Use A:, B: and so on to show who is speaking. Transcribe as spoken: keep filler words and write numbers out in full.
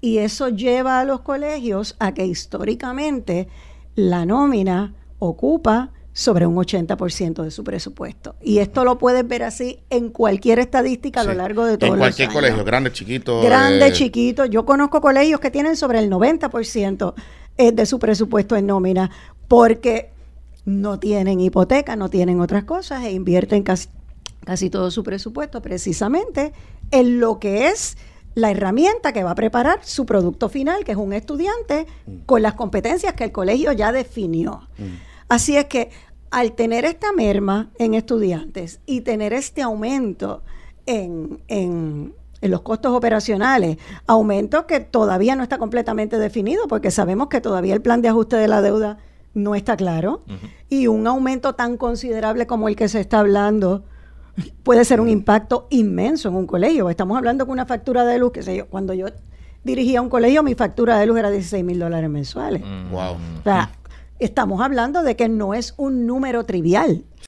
A: Y eso lleva a los colegios a que históricamente la nómina ocupa sobre un ochenta por ciento de su presupuesto. Y esto lo puedes ver así en cualquier estadística sí. a lo largo de todos los años.
B: En cualquier colegio, grande, chiquito.
A: Grande,
B: eh...
A: chiquito. Yo conozco colegios que tienen sobre el noventa por ciento de su presupuesto en nómina, porque no tienen hipoteca, no tienen otras cosas, e invierten casi, casi todo su presupuesto precisamente en lo que es la herramienta que va a preparar su producto final, que es un estudiante mm. con las competencias que el colegio ya definió. Mm. Así es que al tener esta merma en estudiantes y tener este aumento en, en, en los costos operacionales, aumento que todavía no está completamente definido, porque sabemos que todavía el plan de ajuste de la deuda no está claro, uh-huh. y un aumento tan considerable como el que se está hablando puede ser un impacto inmenso en un colegio. Estamos hablando que una factura de luz, que sé yo, cuando yo dirigía un colegio, mi factura de luz era dieciséis mil dólares mensuales.
B: Mm. Wow.
A: O sea, estamos hablando de que no es un número trivial.